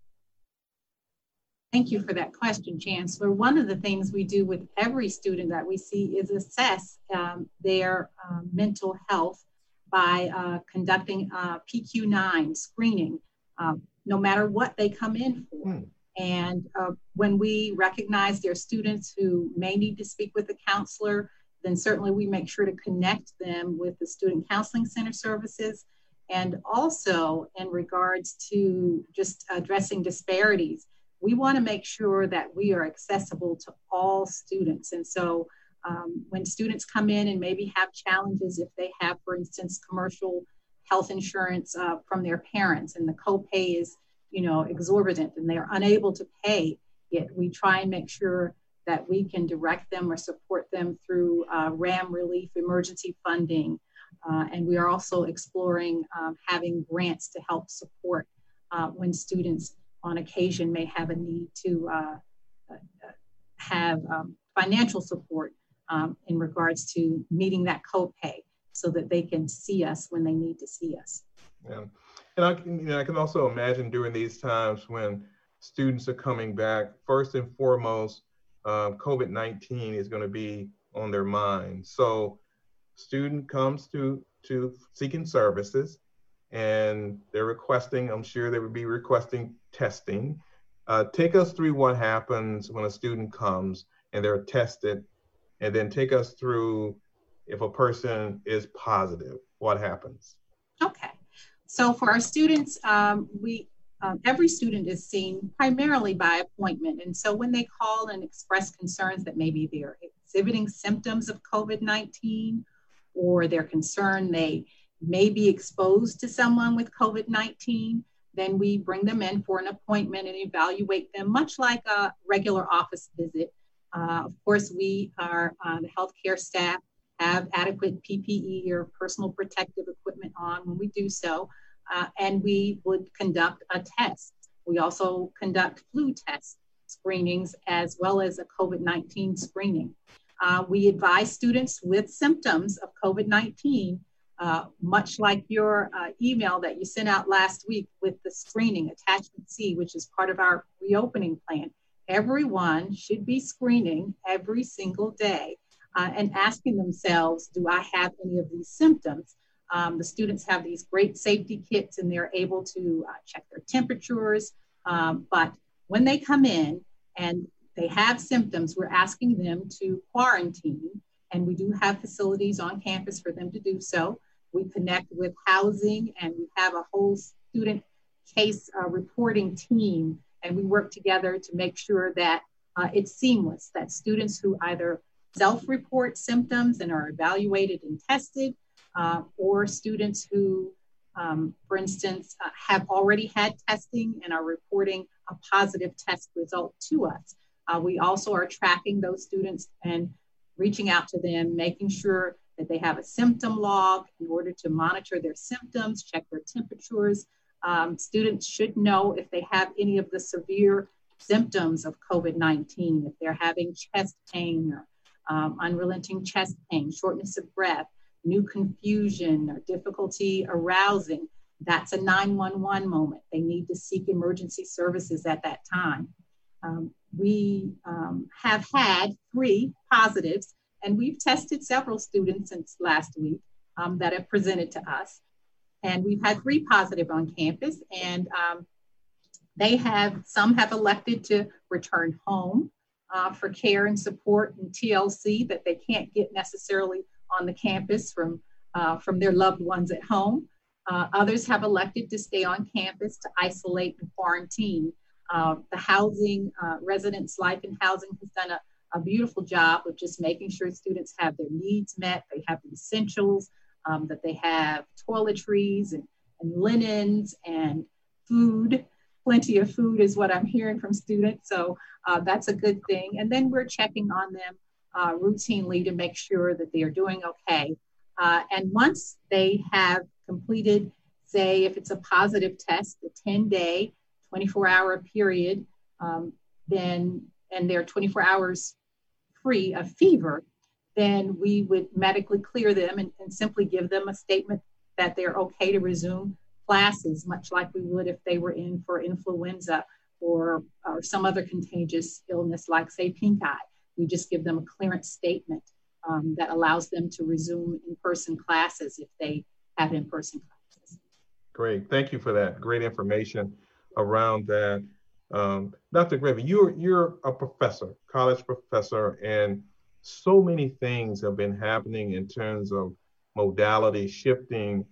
B: Thank you for that question, Chancellor. One of the things we do with every student that we see is assess um, their uh, mental health by uh, conducting uh, P Q nine screening, uh, no matter what they come in for. Hmm. And uh, when we recognize there are students who may need to speak with a counselor, then certainly we make sure to connect them with the Student Counseling Center services. And also in regards to just addressing disparities, we want to make sure that we are accessible to all students. And so um, when students come in and maybe have challenges, if they have, for instance, commercial health insurance uh, from their parents and the copay is, you know, exorbitant and they're unable to pay it, we try and make sure that we can direct them or support them through uh, RAM relief, emergency funding. Uh, and we are also exploring um, having grants to help support uh, when students on occasion may have a need to uh, uh, have um, financial support um, in regards to meeting that copay so that they can see us when they need to see us.
A: Yeah. And I can, you know, I can also imagine during these times when students are coming back, first and foremost, uh, COVID nineteen is going to be on their mind. So student comes to, to seeking services and they're requesting, I'm sure they would be requesting testing. Uh, take us through what happens when a student comes and they're tested, and then take us through if a person is positive, what happens?
B: Okay, so for our students, um, we um, every student is seen primarily by appointment. And so when they call and express concerns that maybe they're exhibiting symptoms of COVID nineteen, or they're concerned they may be exposed to someone with COVID nineteen, then we bring them in for an appointment and evaluate them, much like a regular office visit. Uh, of course, we are uh, the healthcare staff have adequate P P E or personal protective equipment on when we do so, uh, and we would conduct a test. We also conduct flu test screenings as well as a COVID nineteen screening. Uh, we advise students with symptoms of COVID nineteen, uh, much like your uh, email that you sent out last week with the screening, attachment C, which is part of our reopening plan. Everyone should be screening every single day uh, and asking themselves, do I have any of these symptoms? Um, the students have these great safety kits and they're able to uh, check their temperatures. Um, but when they come in and they have symptoms, we're asking them to quarantine, and we do have facilities on campus for them to do so. We connect with housing, and we have a whole student case uh, reporting team, and we work together to make sure that uh, it's seamless, that students who either self-report symptoms and are evaluated and tested, uh, or students who, um, for instance, uh, have already had testing and are reporting a positive test result to us. Uh, we also are tracking those students and reaching out to them, making sure that they have a symptom log in order to monitor their symptoms, check their temperatures. Um, students should know if they have any of the severe symptoms of COVID nineteen, if they're having chest pain or um, unrelenting chest pain, shortness of breath, new confusion or difficulty arousing. That's a nine one one moment. They need to seek emergency services at that time. Um, we um, have had three positives, and we've tested several students since last week um, that have presented to us. And we've had three positive on campus, and um, they have, some have elected to return home uh, for care and support and T L C that they can't get necessarily on the campus from, uh, from their loved ones at home. Uh, others have elected to stay on campus to isolate and quarantine. Uh, the housing, uh, Residence Life and Housing has done a, a beautiful job of just making sure students have their needs met, they have the essentials, um, that they have toiletries and, and linens and food. Plenty of food is what I'm hearing from students, so uh, that's a good thing. And then we're checking on them uh, routinely to make sure that they are doing okay. Uh, and once they have completed, say, if it's a positive test, a ten day, twenty-four hour period, um, then, and they're twenty-four hours free of fever, then we would medically clear them and, and simply give them a statement that they're okay to resume classes, much like we would if they were in for influenza or, or some other contagious illness like, say, pink eye. We just give them a clearance statement um, that allows them to resume in-person classes if they have in-person classes.
A: Great, thank you for that. Great information around that. Um, Doctor Gravy, you're, you're a professor, college professor, and so many things have been happening in terms of modality shifting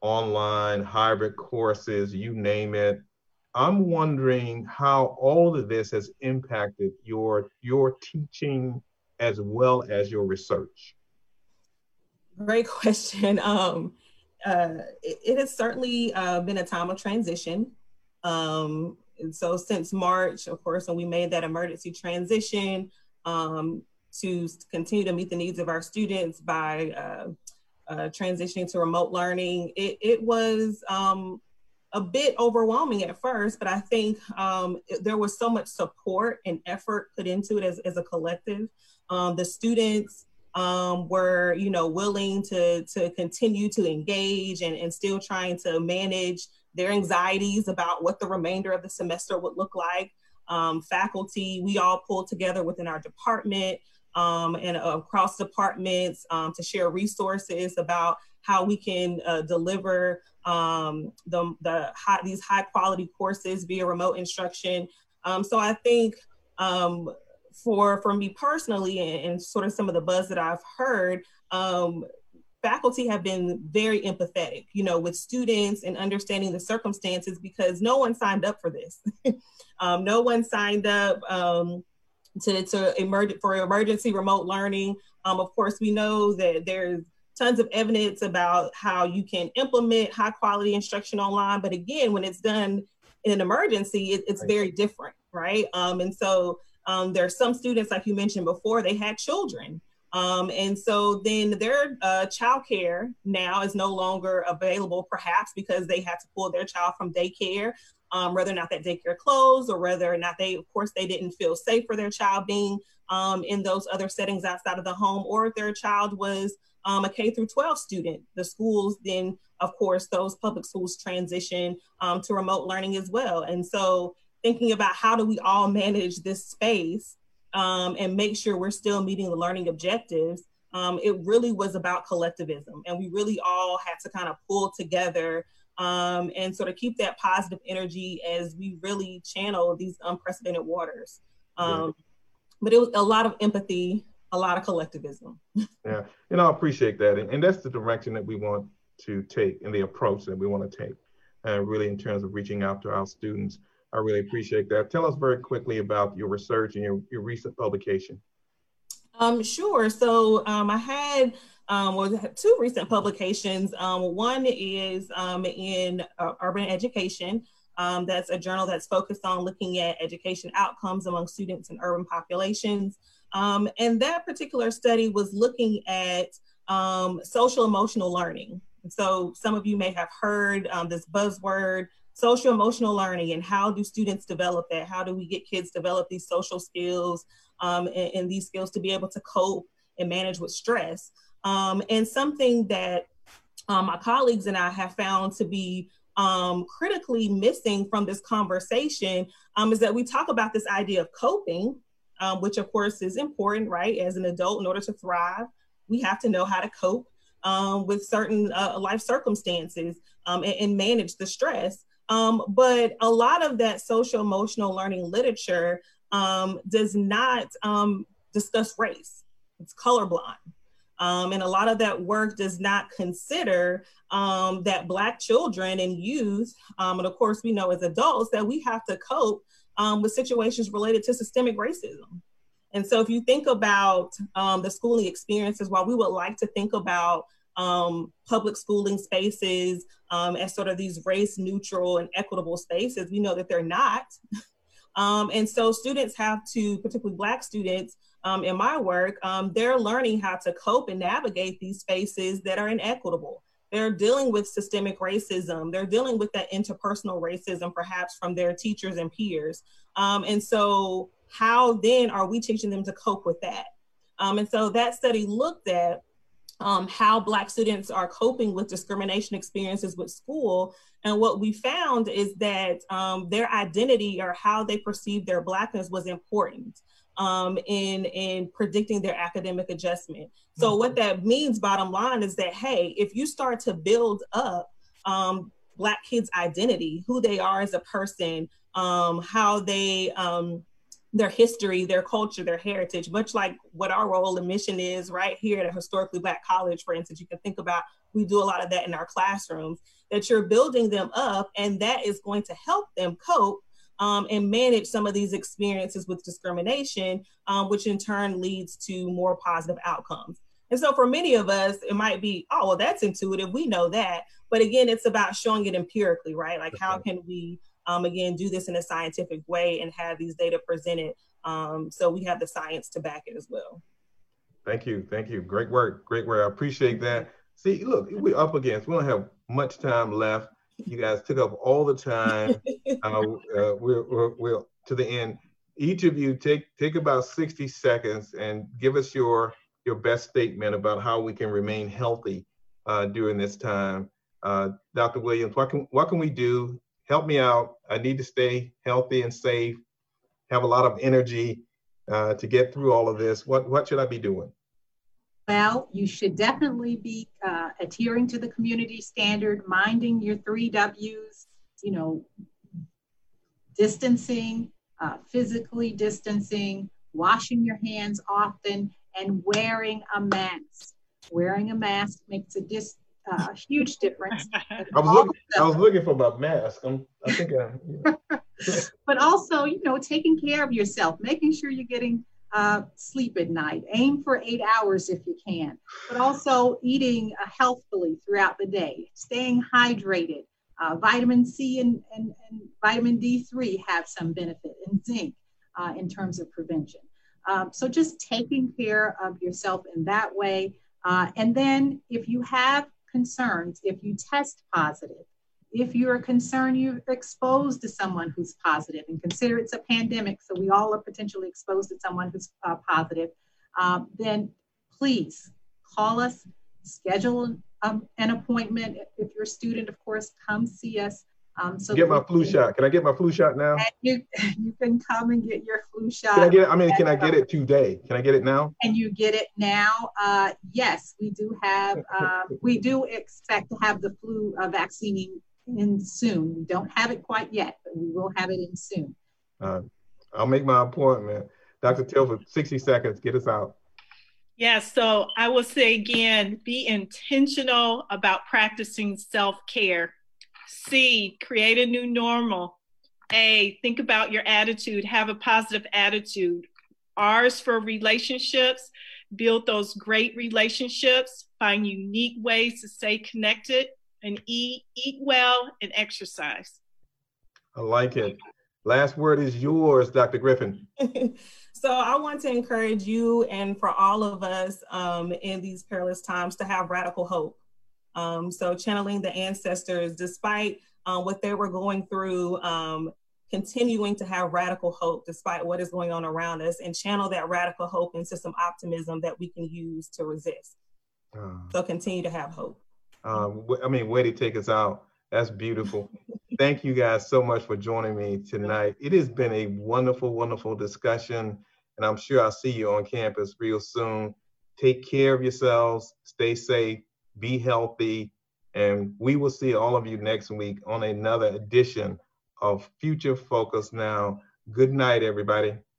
A: online, hybrid courses, you name it. I'm wondering how all of this has impacted your, your teaching as well as your research.
C: Great question. Um, uh, it, it has certainly uh, been a time of transition. Um, and so since March, of course, when we made that emergency transition um, to continue to meet the needs of our students by uh, uh, transitioning to remote learning, it, it was um, a bit overwhelming at first, but I think um, it, there was so much support and effort put into it as, as a collective. Um, the students um, were, you know, willing to, to continue to engage and, and still trying to manage their anxieties about what the remainder of the semester would look like. Um, faculty, we all pulled together within our department um, and uh, across departments um, to share resources about how we can uh, deliver um, the, the high, these high quality courses via remote instruction. Um, so I think um, for, for me personally and, and sort of some of the buzz that I've heard, um, faculty have been very empathetic, you know, with students and understanding the circumstances because no one signed up for this. um, no one signed up um, to, to emerge for emergency remote learning. Um, of course, we know that there's tons of evidence about how you can implement high quality instruction online. But again, when it's done in an emergency, it, it's very different, right? Um, and so um, there are some students, like you mentioned before, they had children. Um, and so then their uh, childcare now is no longer available, perhaps because they had to pull their child from daycare, um, whether or not that daycare closed or whether or not they, of course, they didn't feel safe for their child being um, in those other settings outside of the home, or if their child was um, a K through twelve student. The schools then, of course, those public schools transition um, to remote learning as well. And so thinking about how do we all manage this space Um, and make sure we're still meeting the learning objectives, um, it really was about collectivism. And we really all had to kind of pull together um, and sort of keep that positive energy as we really channel these unprecedented waters. Um, yeah. But it was a lot of empathy, a lot of collectivism.
A: Yeah, and I appreciate that. And, and that's the direction that we want to take and the approach that we want to take, uh, really in terms of reaching out to our students. I really appreciate that. Tell us very quickly about your research and your, your recent publication.
C: Um, sure. So um, I had um, well, two recent publications. Um, one is um, in uh, Urban Education. Um, that's a journal that's focused on looking at education outcomes among students in urban populations. Um, and that particular study was looking at um, social emotional learning. And so some of you may have heard um, this buzzword, social emotional learning, and how do students develop that? How do we get kids develop these social skills um, and, and these skills to be able to cope and manage with stress? Um, and something that um, my colleagues and I have found to be um, critically missing from this conversation um, is that we talk about this idea of coping, um, which of course is important, right? As an adult, in order to thrive, we have to know how to cope um, with certain uh, life circumstances um, and, and manage the stress. Um, but a lot of that social emotional learning literature um, does not um, discuss race. It's colorblind. Um, and a lot of that work does not consider um, that Black children and youth, um, and of course we know as adults that we have to cope um, with situations related to systemic racism. And so if you think about um, the schooling experiences, while we would like to think about um, public schooling spaces um, as sort of these race neutral and equitable spaces, we know that they're not. um, and so students have to, particularly Black students um, in my work, um, they're learning how to cope and navigate these spaces that are inequitable. They're dealing with systemic racism. They're dealing with that interpersonal racism, perhaps from their teachers and peers. Um, and so how then are we teaching them to cope with that? Um, and so that study looked at Um, how Black students are coping with discrimination experiences with school. And what we found is that um, their identity or how they perceive their Blackness was important um, in, in predicting their academic adjustment. So mm-hmm. what that means, bottom line, is that, hey, if you start to build up um, Black kids' identity, who they are as a person, um, how they um, their history, their culture, their heritage, much like what our role and mission is right here at a historically Black college, for instance. You can think about, we do a lot of that in our classrooms, that you're building them up, and that is going to help them cope um, and manage some of these experiences with discrimination, um, which in turn leads to more positive outcomes. And so for many of us, it might be, oh, well, that's intuitive, we know that. But again, it's about showing it empirically, right? Like, how can we, um, again, do this in a scientific way and have these data presented um, so we have the science to back it as well.
A: Thank you, thank you. Great work, great work. I appreciate that. See, look, we're up against, we don't have much time left. You guys took up all the time. uh, uh, we're, we're, we're to the end. Each of you take take about sixty seconds and give us your your best statement about how we can remain healthy uh, during this time. Uh, Doctor Williams, what can, what can we do? Help me out. I need to stay healthy and safe, have a lot of energy uh, to get through all of this. What, what should I be doing?
B: Well, you should definitely be uh, adhering to the community standard, minding your three W's, you know, distancing, uh, physically distancing, washing your hands often, and wearing a mask. Wearing a mask makes a dis uh, huge difference.
A: I was looking. I was looking for my mask. I'm, I think I. Yeah.
B: But also, you know, taking care of yourself, making sure you're getting uh, sleep at night. Aim for eight hours if you can. But also eating uh, healthfully throughout the day. Staying hydrated. Uh, vitamin C and, and, and vitamin D three have some benefit, and zinc uh, in terms of prevention. Um, so just taking care of yourself in that way. Uh, and then if you have concerns, if you test positive, if you're concerned you're exposed to someone who's positive, and consider it's a pandemic, so we all are potentially exposed to someone who's uh, positive, um, then please call us, schedule um, an appointment. If you're a student, of course, come see us. Um, so
A: get my flu shot. Can I get my flu shot now?
B: You, you can come and get your flu shot.
A: Can I get it? I mean, can I get it today? Can I get it now?
B: And you get it now? Uh, yes, we do have, uh, we do expect to have the flu uh, vaccine in soon. We don't have it quite yet, but we will have it in soon.
A: Uh, I'll make my appointment. Doctor Tilford, sixty seconds, get us out.
D: Yes, yeah, so I will say again, be intentional about practicing self-care. C, create a new normal. A, think about your attitude, have a positive attitude. R is for relationships, build those great relationships, find unique ways to stay connected. And E, eat well and exercise.
A: I like it. Last word is yours, Doctor Griffin.
C: So I want to encourage you and for all of us um, in these perilous times to have radical hope. Um, so channeling the ancestors, despite um, what they were going through, um, continuing to have radical hope despite what is going on around us, and channel that radical hope into some optimism that we can use to resist. Uh, so continue to have hope.
A: Um, I mean, way to take us out. That's beautiful. Thank you guys so much for joining me tonight. It has been a wonderful, wonderful discussion, and I'm sure I'll see you on campus real soon. Take care of yourselves, stay safe, be healthy, and we will see all of you next week on another edition of Future Focus Now. Good night, everybody.